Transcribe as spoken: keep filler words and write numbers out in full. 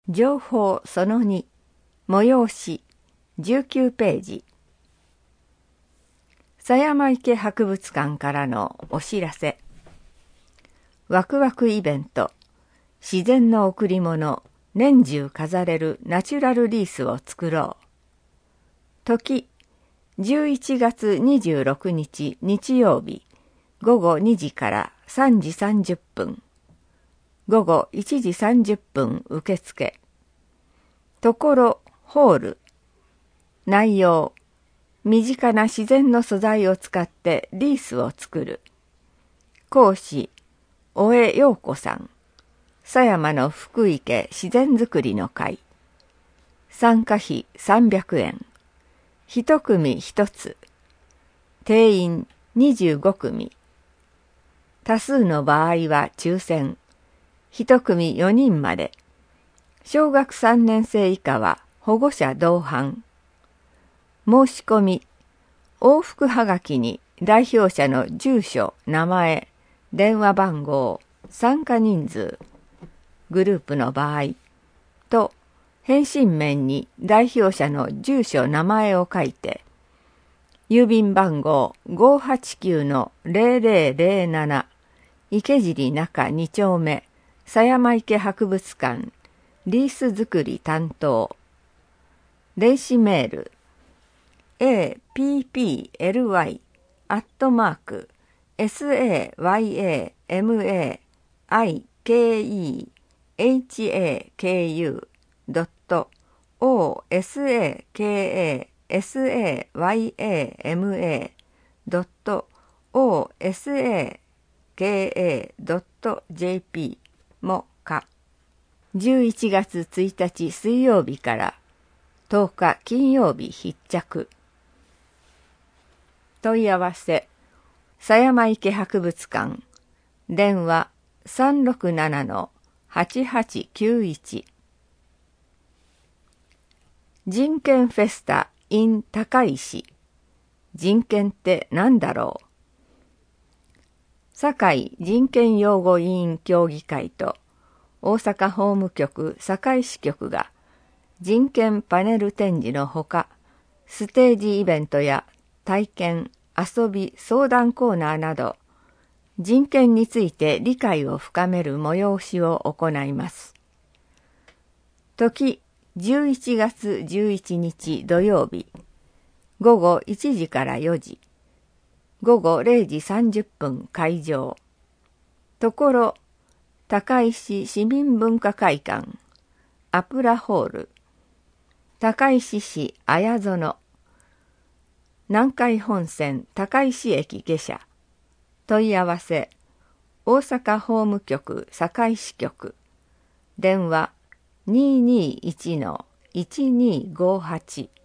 情報そのに、催し、じゅうきゅうページ。狭山池博物館からのお知らせ。ワクワクイベント、自然の贈り物、年中飾れるナチュラルリースを作ろう。時、じゅういちがつにじゅうろくにち日曜日、ごごにじからさんじさんじゅっぷん。ごごいちじさんじゅっぷん受付。ところホール。内容、身近な自然の素材を使ってリースを作る。講師、大江陽子さん。狭山の福池自然づくりの会。参加費さんびゃくえん。一組一つ。定員にじゅうごくみ。多数の場合は抽選。一組よにんまで。小学さんねんせい以下は保護者同伴。申し込み、往復はがきに代表者の住所、名前、電話番号、参加人数、グループの場合と返信面に代表者の住所、名前を書いて、郵便番号 ごーはちきゅうのぜろぜろぜろなな 池尻中にちょうめ狭山池博物館リース作り担当。電子メール エーピーピーエルワイ アットマーク サヤマイケハク ドット オーエスエーケーエーエスエーワイエーエムエー ドット オーエスエーケーエー ドット ジェーピー もか。じゅういちがつついたち水曜日からとおか金曜日必着。問い合わせ、狭山池博物館、電話 さんろくななのはちはちきゅういち。人権フェスタ in 高石。人権って何だろう。堺人権擁護委員協議会と大阪法務局堺支局が人権パネル展示のほか、ステージイベントや体験、遊び、相談コーナーなど、人権について理解を深める催しを行います。時、じゅういちがつじゅういちにち土曜日、ごごいちじからよじ、ごごれいじさんじゅっぷん会場。ところ、高石市民文化会館、アプラホール、高石市綾園、南海本線高石駅下車。問い合わせ、大阪法務局堺支局。電話 にーにーいちのいちにーごーはち。